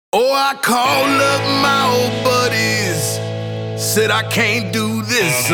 Oh, I called up my old buddies, said I can't do this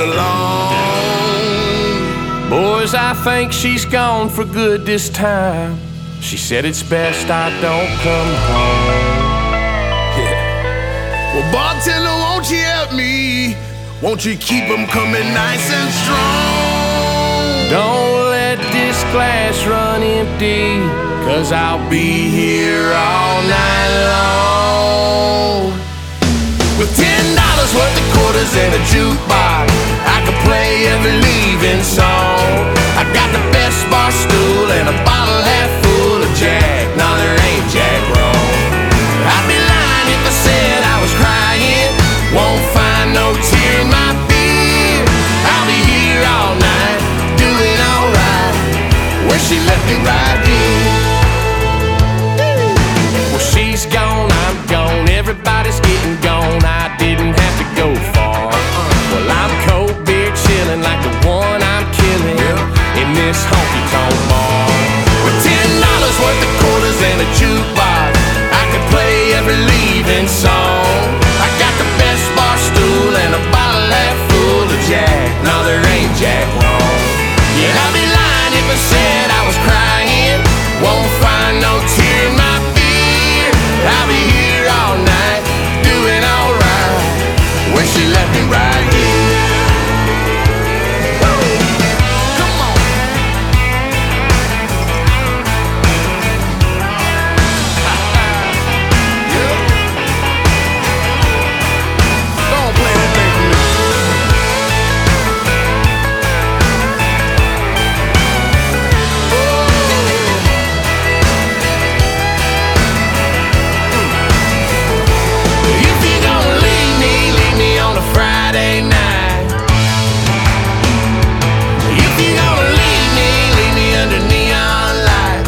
alone. Boys, I think she's gone for good this time. She said it's best I don't come home. Yeah. Well, bartender, won't you help me? Won't you keep them coming nice and strong? Don't let this glass run empty, 'cause I'll be here all night long. With $10 worth of quarters and a jukebox, I could play every leaving song. I got the best bar stool and a bottle half full of Jack. No, there ain't Jack wrong. I'd be lying if I said I was crying. Won't find no tear in my beer. I'll be here all night, doing alright. Where she left me right here. Well, she's gone, I'm gone, everybody's getting gone. I didn't have to go far. Well, I'm cold beer chilling like the one I'm killing in this honky-tonk bar. With $10 worth of quarters and a jukebox, I could play every leaving song. I got the best bar stool and a bottle half full of Jack. No, there ain't Jack wrong. Yeah, I'd be lying if I said I was crying. Won't find no tear in my beer. I'll be here all night, doing alright. Where she left me right here. Come on. Yeah. Don't play that thing for me. If you're gonna leave me on a Friday night. If you're gonna leave me under neon lights.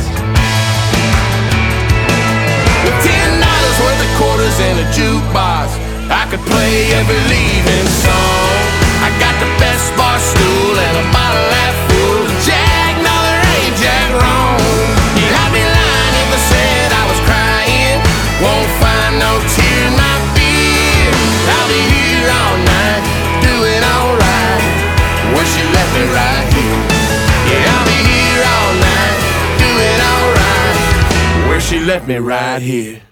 With $10 worth of quarters and a jukebox, I could play every leaving song. I got the best bar stool and a bottle half full of Jack. No, there ain't Jack wrong. Yeah, I'd be lying if I said I was crying. Won't find no tear in my beer. I'll be here all night, doing alright. Where she left me right here. Yeah, I'll be here all night, doing alright. Where she left me right here.